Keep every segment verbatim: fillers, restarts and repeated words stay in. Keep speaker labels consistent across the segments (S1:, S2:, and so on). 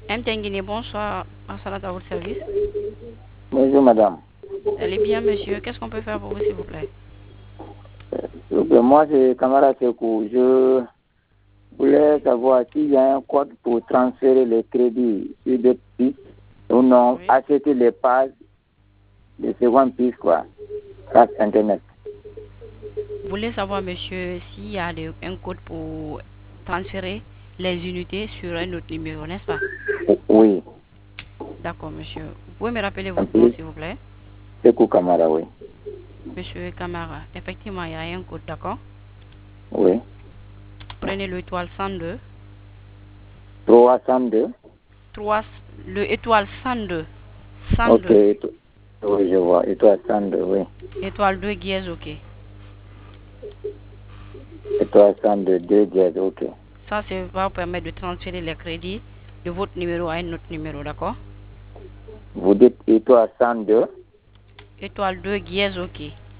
S1: M. Tenguini, bonsoir. Assalat à votre service.
S2: Bonjour madame.
S1: Allez bien, monsieur. Qu'est-ce qu'on peut faire pour vous, s'il vous plaît?
S2: Euh, Moi, c'est camarade Sekou. Je voulais savoir s'il y a un code pour transférer les crédits sur des pistes ou non,
S1: Oui.
S2: acheter les pages de seconde piste, quoi, grâce Internet.
S1: Vous voulez savoir, monsieur, s'il y a de- un code pour transférer les unités sur un autre numéro, n'est-ce pas?
S2: O- Oui,
S1: D'accord, monsieur. Vous pouvez me rappeler
S2: en
S1: votre nom,
S2: plus,
S1: s'il vous plaît?
S2: Sekou Camara, oui.
S1: Monsieur Camara. Effectivement, il y a un code, d'accord?
S2: Oui.
S1: Prenez l'étoile cent deux.
S2: trois cent deux.
S1: trois, le étoile cent deux.
S2: Ok,
S1: cent deux.
S2: et to- oui, je vois. Et toi, cent deux, oui.
S1: Étoile deux, dièse, ok.
S2: Et toi, cent deux, deux dièses, ok.
S1: Ça, ça va vous permettre de transférer les crédits de votre numéro à un autre numéro, d'accord?
S2: Vous dites et toi, cent deux.
S1: Étoile deux, dièse, ok.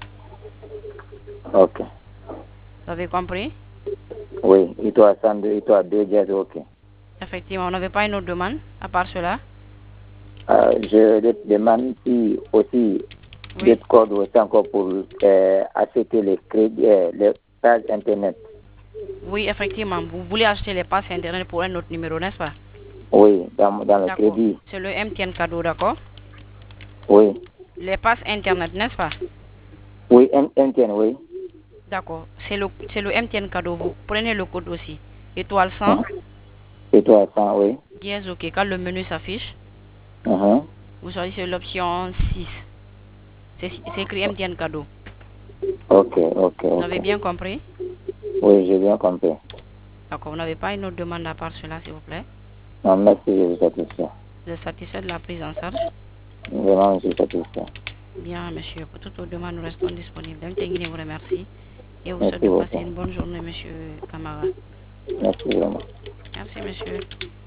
S2: Ok.
S1: Vous avez compris?
S2: Oui, et toi, cent deux, et toi, deux dièses, ok.
S1: Effectivement, on n'avait pas une autre demande à part cela?
S2: Euh, je te demande si aussi
S1: Oui.
S2: d'autres codes aussi encore pour euh, acheter les crédits, euh, les pages Internet.
S1: Oui, effectivement. Vous voulez acheter les passes Internet pour un autre numéro, n'est-ce pas?
S2: Oui, dans, dans le
S1: D'accord.
S2: crédit.
S1: C'est le M T N cadeau, d'accord?
S2: Oui.
S1: Les passes Internet, n'est-ce pas?
S2: Oui, M- MTN, oui.
S1: D'accord. C'est le, c'est le M T N cadeau. Vous prenez le code aussi. Étoile cent,
S2: Mhm. Et toi, cent, oui.
S1: dièse, ok. Quand le menu s'affiche,
S2: Mhm.
S1: vous choisissez l'option six. C'est c'est écrit M T N cadeau.
S2: Ok, ok,
S1: Vous
S2: ok.
S1: avez bien compris?
S2: Oui, j'ai bien compris.
S1: D'accord. Vous n'avez pas une autre demande à part cela, s'il vous plaît?
S2: Non, merci, je suis satisfait.
S1: Vous êtes satisfait de la prise en charge?
S2: Vraiment, je suis satisfait.
S1: Bien, monsieur. Pour toutes vos demandes, nous restons disponibles. M T N vous remercie et vous souhaite
S2: Merci
S1: de passer
S2: beaucoup.
S1: une bonne journée, monsieur Camara.
S2: Merci vraiment.
S1: Merci, monsieur.